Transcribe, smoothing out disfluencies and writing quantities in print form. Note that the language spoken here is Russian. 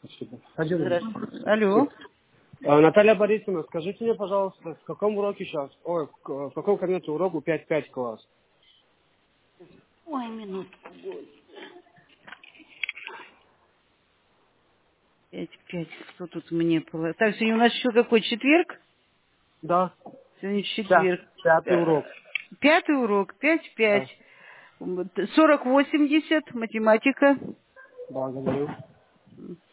Спасибо. Здравствуйте. Алло. Наталья Борисовна, скажите мне, пожалуйста, в каком уроке сейчас? Ой, в каком кабинете уроку 5-5 класс? Ой, минутку. 5-5. Кто тут мне... Так, сегодня у нас еще какой? Четверг? Да. Сегодня четверг. Пятый урок. Пятый урок. 5-5. Да. 40-80. Математика. Благодарю.